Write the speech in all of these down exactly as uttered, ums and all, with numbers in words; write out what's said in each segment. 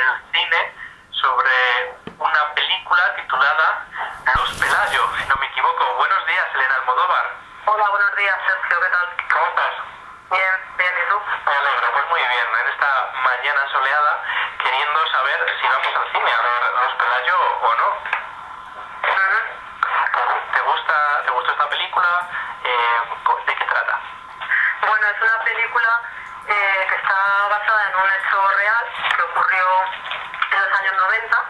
el cine sobre una película titulada Los Pelayo, si no me equivoco. Buenos días, Elena Almodóvar. Hola, buenos días, Sergio, ¿qué tal? ¿Cómo estás? Bien, bien, ¿y tú? Me alegro, pues muy bien. En esta mañana soleada, queriendo saber si vamos al cine a ver Los Pelayo o no. Uh-huh. ¿Te gusta, te gustó esta película? Eh, ¿De qué trata? Bueno, es una película eh, que está basada en un hecho real que ocurrió en los años noventa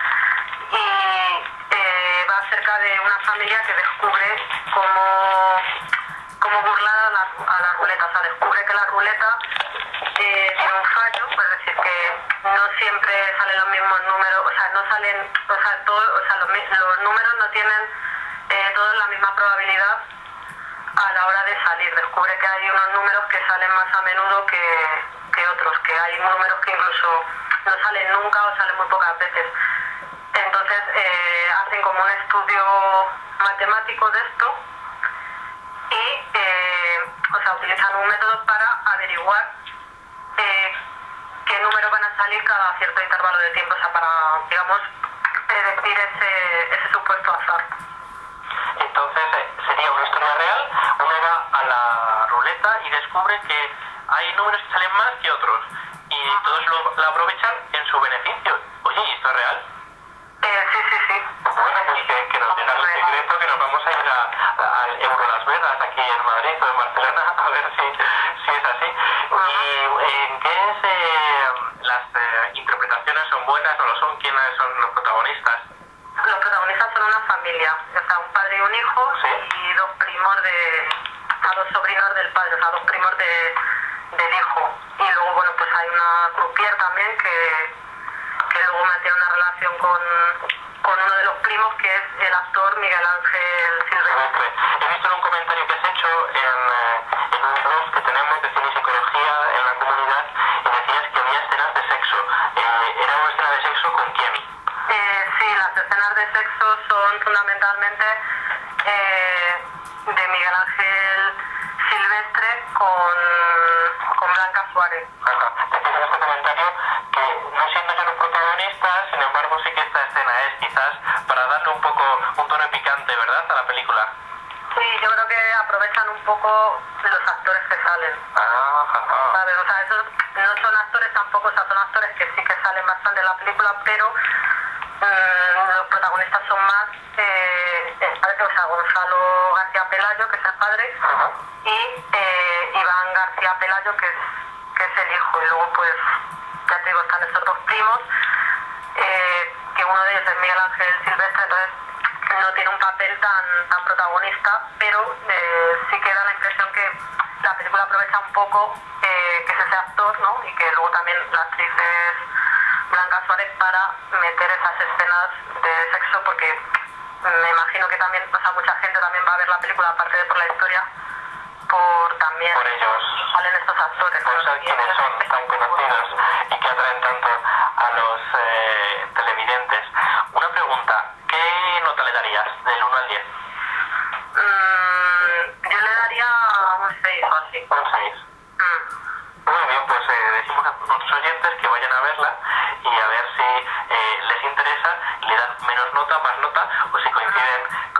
y eh, va acerca de una familia que descubre cómo, cómo burlar a la, a la ruleta. O sea, descubre que la ruleta eh, tiene un fallo, es decir, que no siempre salen los mismos números, o sea, no salen, o sea, todo, o sea los, los números no tienen eh, todos la misma probabilidad a la hora de salir. Descubre que hay unos números que salen más a menudo que, que otros, que hay números que incluso no salen nunca o salen muy pocas veces. Entonces eh, hacen como un estudio matemático de esto y eh, o sea, utilizan un método para averiguar eh, qué números van a salir cada cierto intervalo de tiempo, o sea, para, digamos, predecir ese, ese supuesto azar. Entonces eh, sería una historia real. Uno va a la ruleta y descubre que hay números que salen más que otros y todos lo, lo aprovechan en su beneficio. Oye, ¿y esto es real? Eh, sí, sí, sí. Bueno, pues que, que nos diga el secreto, que nos vamos a ir a- al Euro Las Vegas, aquí en Madrid o en Barcelona, a ver si, si es así. ¿Y en qué es, eh, las eh, interpretaciones son buenas, no lo son? ¿Quiénes son los protagonistas? Los protagonistas son una familia, o sea, un padre y un hijo, Sí. y dos primos de, a dos sobrinos del padre, o sea, dos primos de, del hijo. Y luego, bueno, pues hay una croupier también que, que luego mantiene una relación con, con uno de los primos, que es el actor Miguel Ángel Silvestre. He visto en un comentario que has hecho en, eh, en un blog que tenemos de cine y psicología en la comunidad y decías que había escenas de sexo. Eh, ¿Era una escena de sexo con quién? Eh, sí, las escenas de sexo son fundamentalmente eh, de Miguel Ángel Silvestre con, con Blanca Suárez. Ajá. Decías en este comentario que no siendo yo los protagonistas, sin embargo sí que esta escena es quizás para darle un poco un tono picante, ¿verdad?, a la película. Sí, yo creo que aprovechan un poco los actores que salen. Ah, ajá. ¿Sabes? O sea, esos no son actores tampoco, o sea, son actores que sí que salen bastante en la película, pero mm, los protagonistas son más, eh, el padre, o sea, Gonzalo García Pelayo, que es el padre, Ajá. y eh, Iván García Pelayo, que es, que es el hijo. Y luego, pues, ya te digo, están estos dos primos, eh, que uno de ellos es Miguel Ángel Silvestre, entonces no tiene un papel tan, tan protagonista, pero eh, sí que da la impresión que la película aprovecha un poco eh, que es ese actor, ¿no? Y que luego también la actriz es Blanca Suárez, para meter esas escenas de sexo, porque me imagino que también, o sea, mucha gente también va a ver la película, aparte de por la historia, por también Por ellos. salen estos actores. Por ¿no? ser quienes son tan conocidos y que atraen tanto a los eh, televidentes. Una pregunta, ¿qué nota le darías del uno al diez? Mm, yo le daría un seis o así. Un seis. Mm. Muy bien, pues eh, decimos a nuestros oyentes que vayan a verla y a ver si eh, les interesa, le dan menos nota, más nota, o si coinciden